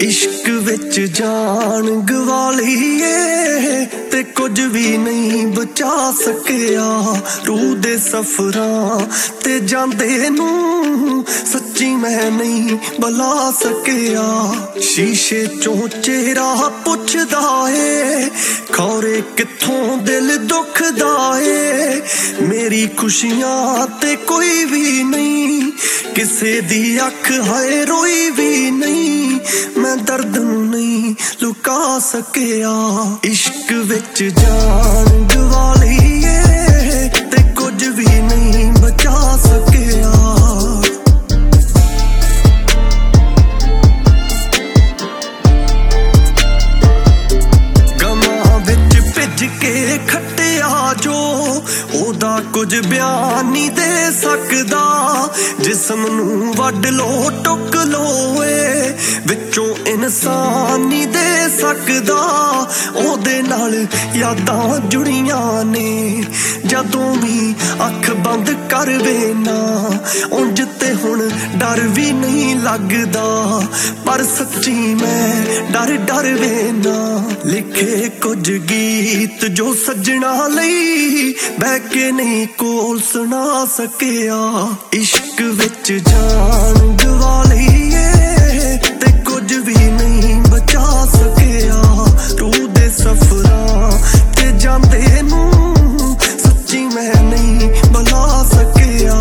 इश्क विच जान गवा लईए ते कुछ भी नहीं बचा सकिया। रूह दे सफरां ते जांदे नूं सच्ची मैं नहीं बुला सकिया। शीशे चों चेहरा पुछदा ए खौरे कित्थों दिल दुखदा ए। मेरी खुशियां ते कोई भी नहीं किसे दी अख है रोई भी नहीं। मैं दर्द नहीं लुका सकिया। इश्क विच जान गवा लईए ते कुछ भी नहीं बचा सकिया। के खटिया जो ओदा कुछ बयान नहीं दे सकदा। जिस्म नूं वड लो टुक लो विचों इंसान नहीं दे सकदा। ओदे नाल यादां जुड़ियां ने जदों भी अख बंद कर वेना। उंज ते हुण डर भी नहीं लगदा पर सच्ची मैं डर डर वेना। लिखे कुछ गीत जो सजना लई बह के नहीं कोल सुना सकिया। इश्क विच जान गवा लईए ते कुछ भी नहीं बचा सकिया। रूह दे सफरां ते जांदे नूं सच्ची मैं नहीं बुला सकिया।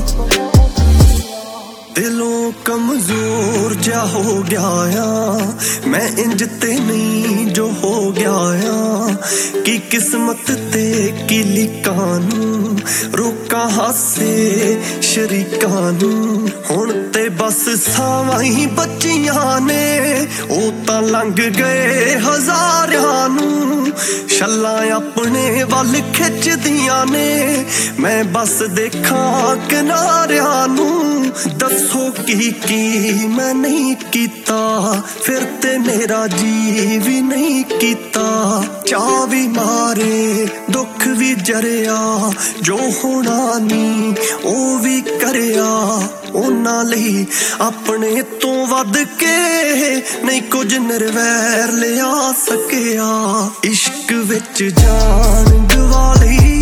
दिलों कमजोर जा हो गया मैं इंज ते नहीं जो हो गया। कि किस्मत ते की लिखां नूं रोकां हासे शरीकां नूं। हुण ते बस सावां ही बच्चियां ने ओ तां लंघ गए हज़ारां नूं। छल्लां अपने वल खिचदियां ने मैं बस देखां किनारियां नूं। दसो की मैं नहीं कीता फिर ते मेरा जी भी नहीं कीता। चाह भी मारे दुख भी जरिया जो होना नी ओ भी करिया। उन्हां लई अपने तो वध के नहीं कुछ निर्वैर लिया सकिया। इश्क विच जान गवा लई